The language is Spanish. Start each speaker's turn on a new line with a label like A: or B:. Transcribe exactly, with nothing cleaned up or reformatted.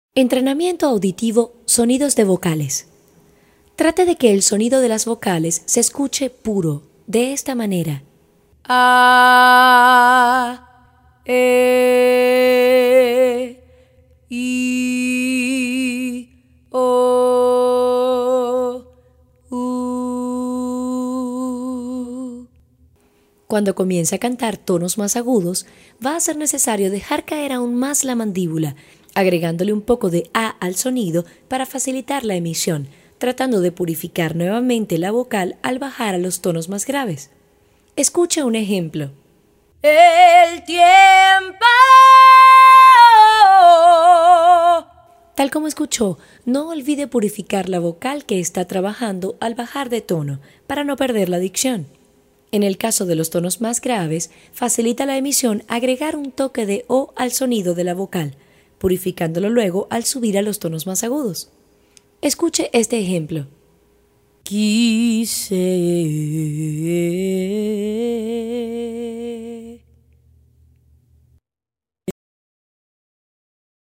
A: Entrenamiento auditivo, sonidos de vocales. Trate de que el sonido de las vocales se escuche puro, de esta manera. A, E, I, O, U. Cuando comience a cantar tonos más agudos, va a ser necesario dejar caer aún más la mandíbula, agregándole un poco de A al sonido para facilitar la emisión, tratando de purificar nuevamente la vocal al bajar a los tonos más graves. Escucha un ejemplo. El tiempo. Tal como escuchó, no olvide purificar la vocal que está trabajando al bajar de tono para no perder la dicción. En el caso de los tonos más graves, facilita la emisión agregar un toque de O al sonido de la vocal, purificándolo luego al subir a los tonos más agudos. Escuche este ejemplo. Quise